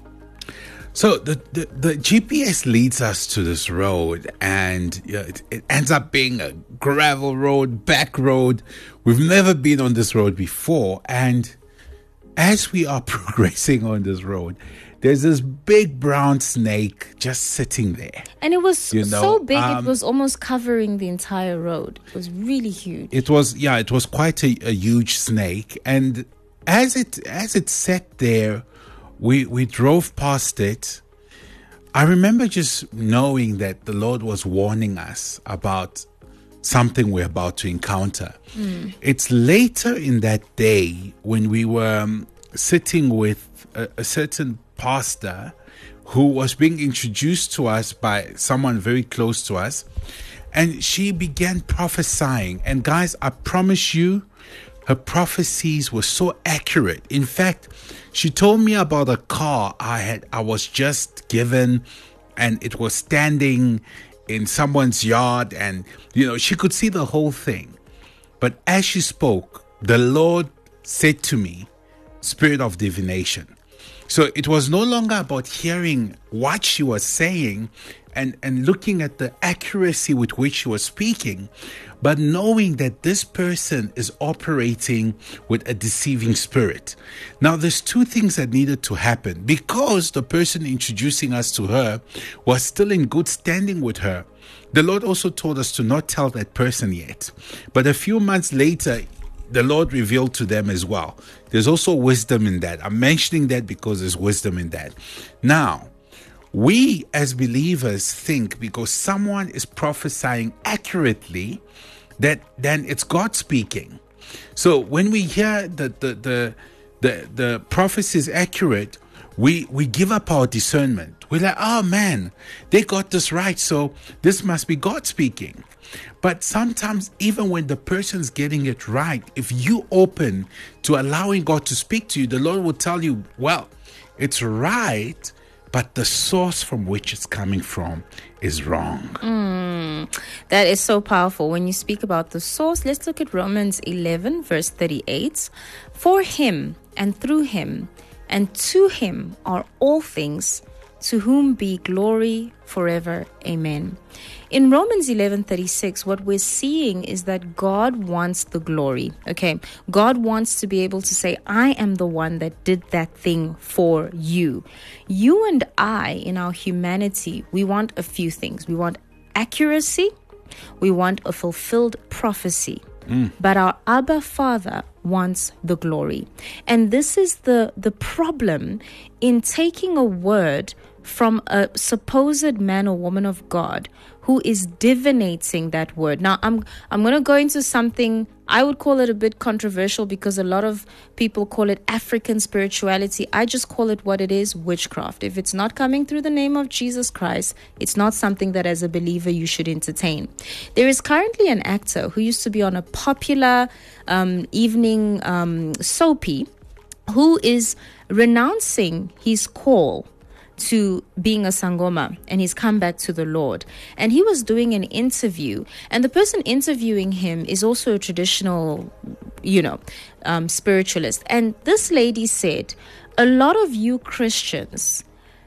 So the, the, the G P S leads us to this road and you know, it, it ends up being a gravel road, back road. We've never been on this road before. And as we are progressing on this road, there's this big brown snake just sitting there. And it was you know, so big, um, it was almost covering the entire road. It was really huge. It was, yeah, it was quite a, a huge snake. And as it as it sat there, We we drove past it. I remember just knowing that the Lord was warning us about something we're about to encounter. Mm. It's later in that day when we were um, sitting with a, a certain pastor who was being introduced to us by someone very close to us. And she began prophesying. And guys, I promise you, her prophecies were so accurate. In fact, she told me about a car I had I was just given, and it was standing in someone's yard, and you know, she could see the whole thing. But as she spoke, the Lord said to me, spirit of divination. So it was no longer about hearing what she was saying and, and looking at the accuracy with which she was speaking, but knowing that this person is operating with a deceiving spirit. Now, there's two things that needed to happen. Because the person introducing us to her was still in good standing with her, the Lord also told us to not tell that person yet. But a few months later, the Lord revealed to them as well. There's also wisdom in that. I'm mentioning that because there's wisdom in that. Now, we as believers think because someone is prophesying accurately that then it's God speaking. So when we hear that the the the, the prophecy is accurate, we we give up our discernment. We're like, oh man, they got this right, so this must be God speaking. But sometimes even when the person's getting it right, if you open to allowing God to speak to you, the Lord will tell you, well, it's right, but the source from which it's coming from is wrong. Mm, that is so powerful. When you speak about the source, let's look at Romans eleven, verse thirty-eight. For him and through him and to him are all things, to whom be glory forever. Amen. In Romans eleven thirty-six, what we're seeing is that God wants the glory. Okay, God wants to be able to say, I am the one that did that thing for you. You and I, in our humanity, we want a few things. We want accuracy. We want a fulfilled prophecy. Mm. But our Abba Father wants the glory. And this is the, the problem in taking a word from a supposed man or woman of God who is divinating that word. Now, I'm I'm going to go into something, I would call it a bit controversial because a lot of people call it African spirituality. I just call it what it is, witchcraft. If it's not coming through the name of Jesus Christ, it's not something that as a believer you should entertain. There is currently an actor who used to be on a popular um, evening um, soapy who is renouncing his call to being a Sangoma, and he's come back to the Lord. And he was doing an interview, and the person interviewing him is also a traditional, you know, um, spiritualist. And this lady said, a lot of you Christians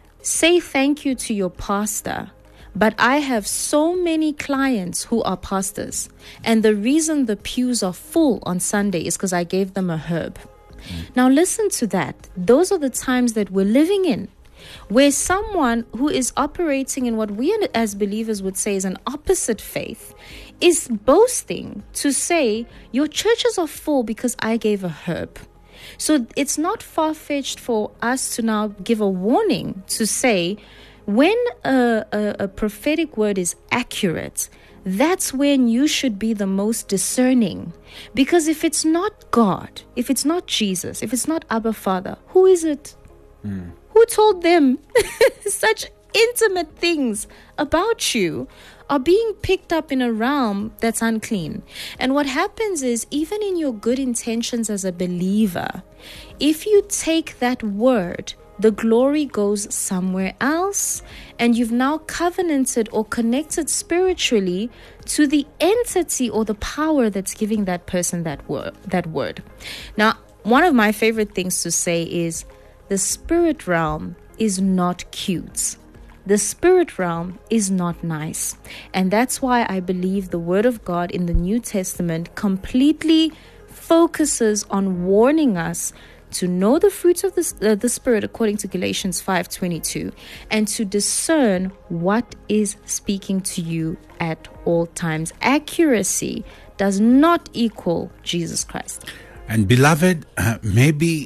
say thank you to your pastor, but I have so many clients who are pastors, and the reason the pews are full on Sunday is because I gave them a herb. Mm. Now listen to that. Those are the times that we're living in, where someone who is operating in what we as believers would say is an opposite faith is boasting to say, your churches are full because I gave a herb. So it's not far-fetched for us to now give a warning to say, when a, a, a prophetic word is accurate, that's when you should be the most discerning. Because if it's not God, if it's not Jesus, if it's not Abba Father, who is it? Mm. Who told them such intimate things about you are being picked up in a realm that's unclean? And what happens is, even in your good intentions as a believer, if you take that word, the glory goes somewhere else, and you've now covenanted or connected spiritually to the entity or the power that's giving that person that word. That word. Now, one of my favorite things to say is, the spirit realm is not cute. The spirit realm is not nice. And that's why I believe the word of God in the New Testament completely focuses on warning us to know the fruits of the, uh, the Spirit according to Galatians five twenty-two, and to discern what is speaking to you at all times. Accuracy does not equal Jesus Christ. And beloved, uh, maybe...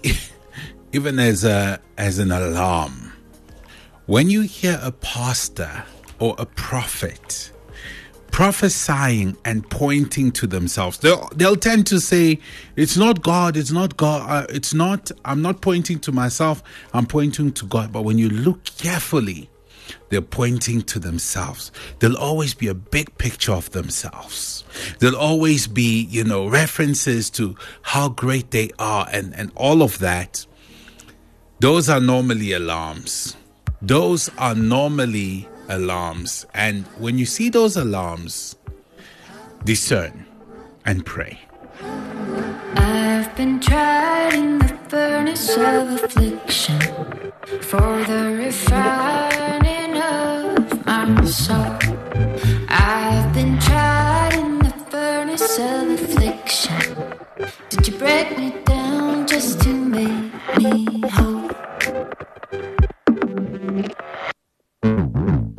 even as a as an alarm, when you hear a pastor or a prophet prophesying and pointing to themselves, they'll they'll tend to say, "It's not God. It's not God. Uh, it's not. I'm not pointing to myself. I'm pointing to God." But when you look carefully, they're pointing to themselves. There'll always be a big picture of themselves. There'll always be, you know, references to how great they are, and and all of that. Those are normally alarms. Those are normally alarms. And when you see those alarms, discern and pray. I've been tried in the furnace of affliction for the refining of my soul. I've been tried in the furnace of affliction. Did you break me down just to make me whole?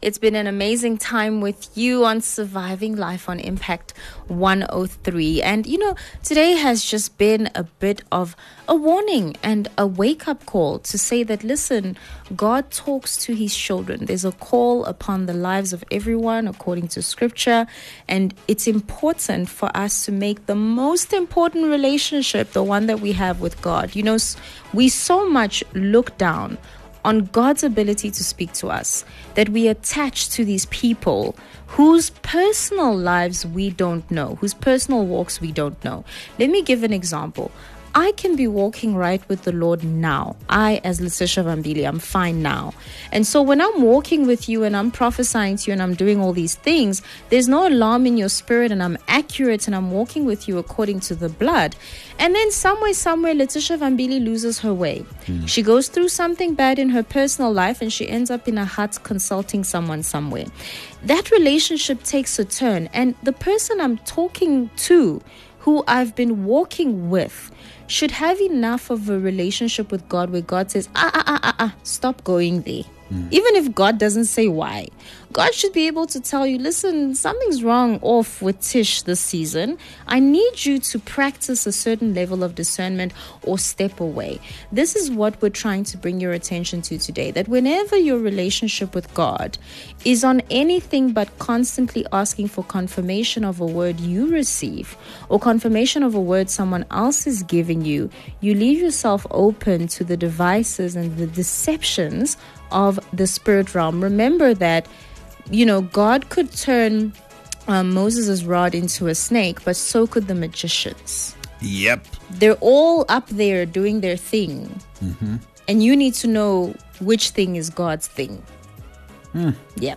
It's been an amazing time with you on Surviving Life on Impact one oh three. And, you know, today has just been a bit of a warning and a wake-up call to say that, listen, God talks to his children. There's a call upon the lives of everyone according to Scripture. And it's important for us to make the most important relationship the one that we have with God. You know, we so much look down on God's ability to speak to us, that we attach to these people whose personal lives we don't know, whose personal walks we don't know. Let me give an example. I can be walking right with the Lord now. I, as Letitia Vambili, I'm fine now. And so when I'm walking with you and I'm prophesying to you and I'm doing all these things, there's no alarm in your spirit and I'm accurate and I'm walking with you according to the blood. And then somewhere, somewhere, Letitia Vambili loses her way. Mm. She goes through something bad in her personal life and she ends up in a hut consulting someone somewhere. That relationship takes a turn. And the person I'm talking to, who I've been walking with, should have enough of a relationship with God where God says, ah, ah, ah, ah, ah, stop going there. Mm. Even if God doesn't say why, God should be able to tell you, listen, something's wrong off with Tish this season. I need you to practice a certain level of discernment or step away. This is what we're trying to bring your attention to today, that whenever your relationship with God is on anything but constantly asking for confirmation of a word you receive or confirmation of a word someone else is giving you, you leave yourself open to the devices and the deceptions of the spirit realm. Remember that, you know, God could turn um, Moses' rod into a snake, but so could the magicians. Yep. They're all up there doing their thing. Mm-hmm. And you need to know which thing is God's thing. Mm. Yep.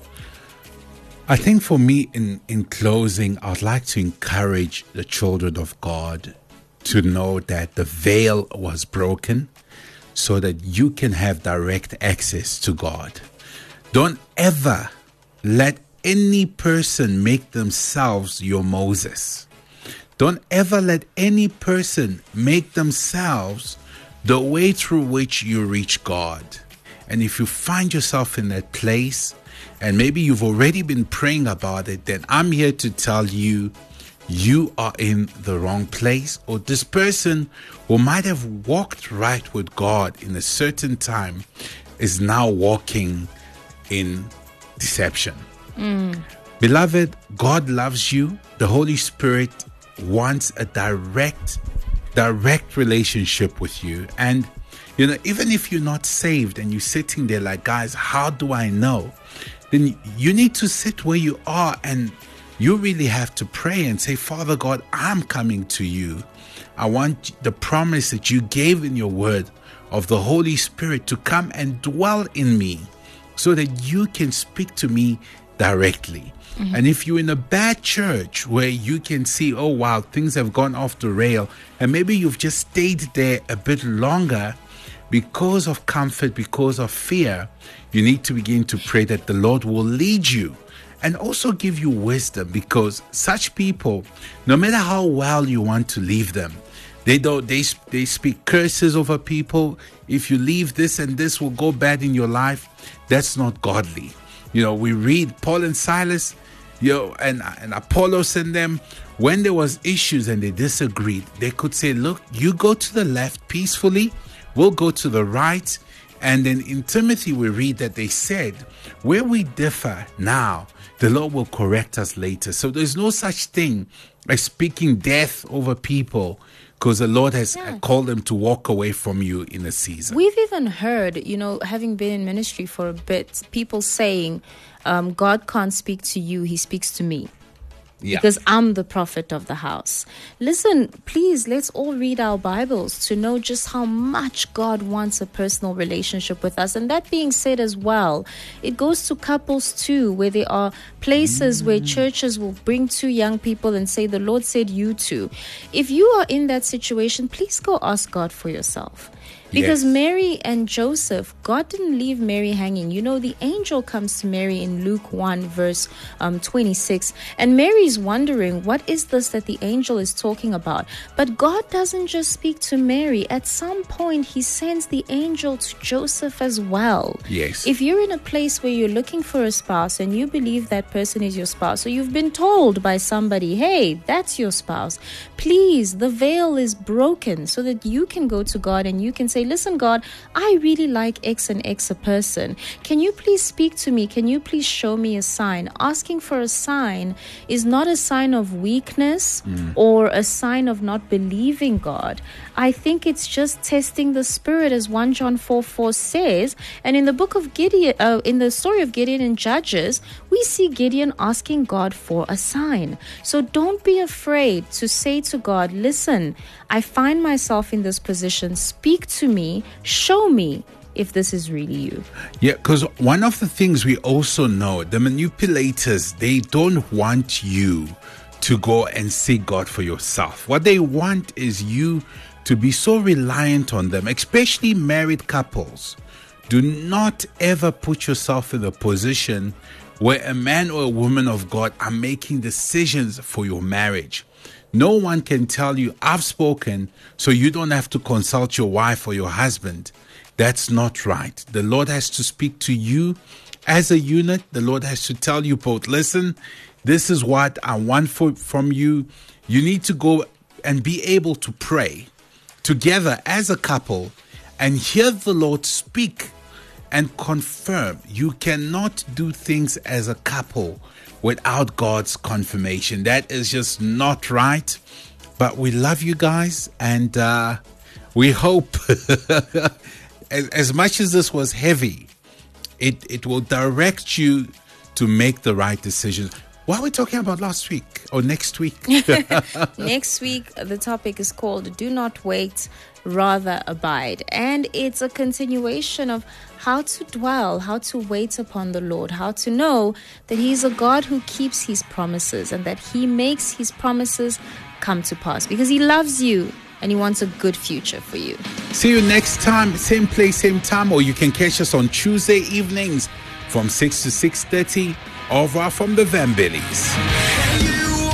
I think for me, in, in closing, I'd like to encourage the children of God to know that the veil was broken so that you can have direct access to God. Don't ever let any person make themselves your Moses. Don't ever let any person make themselves the way through which you reach God. And if you find yourself in that place, and maybe you've already been praying about it, then I'm here to tell you, you are in the wrong place, or this person who might have walked right with God in a certain time is now walking in deception. Mm. Beloved, God loves you. The Holy Spirit wants a direct, direct relationship with you. And, you know, even if you're not saved and you're sitting there like, guys, how do I know? Then you need to sit where you are and you really have to pray and say, Father God, I'm coming to you. I want the promise that you gave in your word of the Holy Spirit to come and dwell in me so that you can speak to me directly. Mm-hmm. And if you're in a bad church where you can see, oh, wow, things have gone off the rail, and maybe you've just stayed there a bit longer because of comfort, because of fear, you need to begin to pray that the Lord will lead you and also give you wisdom, because such people, no matter how well you want to leave them, they don't. They they speak curses over people. If you leave, this and this will go bad in your life. That's not godly. You know, we read Paul and Silas, you know, and and Apollos and them. When there was issues and they disagreed, they could say, "Look, you go to the left peacefully. We'll go to the right." And then in Timothy, we read that they said, "Where we differ now, the Lord will correct us later." So there's no such thing as speaking death over people, because the Lord has yeah. called them to walk away from you in a season. We've even heard, you know, having been in ministry for a bit, people saying, um, God can't speak to you, he speaks to me. Yeah. Because I'm the prophet of the house. Listen, please, let's all read our Bibles to know just how much God wants a personal relationship with us. And that being said as well, it goes to couples too, where there are places mm. where churches will bring two young people and say, the Lord said you two. If you are in that situation, please go ask God for yourself. Because Yes. Mary and Joseph, God didn't leave Mary hanging. You know, the angel comes to Mary in Luke one, verse um, twenty-six. And Mary's wondering, what is this that the angel is talking about? But God doesn't just speak to Mary. At some point, he sends the angel to Joseph as well. Yes. If you're in a place where you're looking for a spouse and you believe that person is your spouse, or you've been told by somebody, hey, that's your spouse, please, the veil is broken so that you can go to God and you can say, listen, God, I really like X and X a person. Can you please speak to me? Can you please show me a sign? Asking for a sign is not a sign of weakness mm. or a sign of not believing God. I think it's just testing the spirit, as First John four four says. And in the book of Gideon, uh, in the story of Gideon in Judges, we see Gideon asking God for a sign. So don't be afraid to say to God, listen, I find myself in this position. Speak to me. Show me if this is really you. Yeah, because one of the things we also know, the manipulators, they don't want you to go and seek God for yourself. What they want is you to be so reliant on them, especially married couples. Do not ever put yourself in a position where a man or a woman of God are making decisions for your marriage. No one can tell you, I've spoken, so you don't have to consult your wife or your husband. That's not right. The Lord has to speak to you as a unit. The Lord has to tell you both, listen, this is what I want for, from you. You need to go and be able to pray together as a couple and hear the Lord speak and confirm. You cannot do things as a couple without God's confirmation. That is just not right. But we love you guys, and uh, we hope, as, as much as this was heavy, it, it will direct you to make the right decisions. What are we talking about last week or next week? Next week, the topic is called Do Not Wait, Rather Abide. And it's a continuation of how to dwell, how to wait upon the Lord, how to know that He's a God who keeps His promises and that He makes His promises come to pass because He loves you and He wants a good future for you. See you next time, same place, same time, or you can catch us on Tuesday evenings from six to six thirty over from the Van Billies.